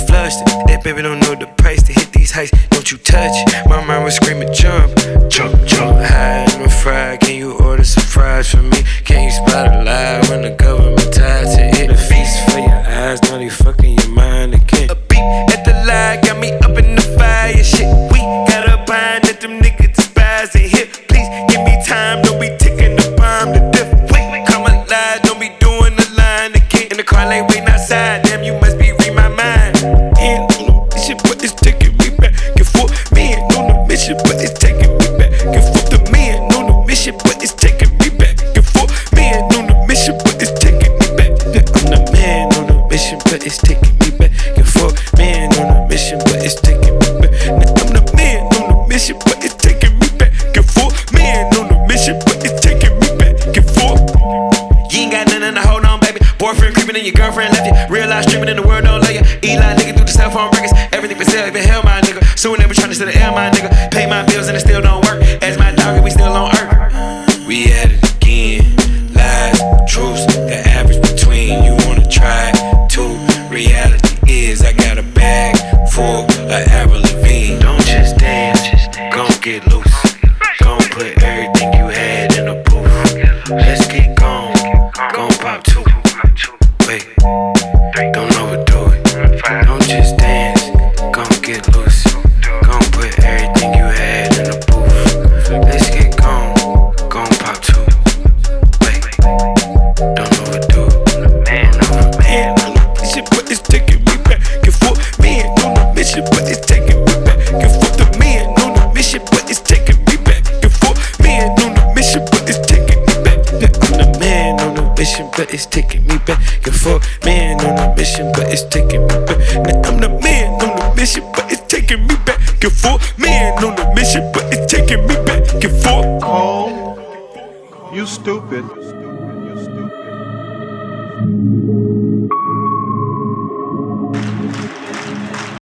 flushed it. That baby don't know the price to hit these heights. Don't you touch it. My mind was screaming jump, jump, jump high in my fry. Can you order some fries for me? Can you spot a lie when the government ties to it? A feast for your eyes, now they fucking your mind again. A beat at the lie got me up in the fire. Shit, we gotta bind that them niggas despise and hit. Please give me time, don't be ticking the bomb to death. Wait, come alive, don't be doing the line again. In the car lane waiting outside, damn you must be reading my mind. And this shit, but it's taking me back and forth. Man on the mission, but it's taking me back and forth. The man on the mission, but it's taking me back and forth. Man on the mission, but it's taking me back. Yeah, I'm the man on the mission, but it's taking me back and forth. Man on the mission, but it's taking me back. Now I'm the man on the mission, but it's taking me back and forth. Man on the mission, but it's taking me back and forth. You ain't got nothing to hold on, baby. Boyfriend creeping and your girlfriend left you. Real life streaming in the world don't love you. Eli nigga through the cell phone records. Everything for sale, even hell my nigga. Soon they be trying to steal the air my nigga. Pay my bills and it still don't work. As my dog and we still on earth. We at it again. Lies, truths, the average between. You wanna try it too. Reality is I got a bag full of Avril Lavigne. Don't just dance, gon' get loose. Gon' put everything you had in a booth. Let's get gone, gon' pop two. Wait, don't overdo it. Don't just dance, gon' get loose. Gon' put everything you had in a booth. Let's get gone, gon' pop two. Wait, don't overdo it. Man on the mission, but it's taking me back and forth. Man on the mission, but it's taking me back and forth. The man on the mission, but it's taking me back and forth. Man on the mission, but it's taking me back. Yeah, I'm the man on the mission, but it's taking me back and forth. Man on the mission, but it's taking me back. Now I'm the man on the mission, but it's taking me back and forth. Man on the mission, but it's taking me back and forth. Cole, you stupid.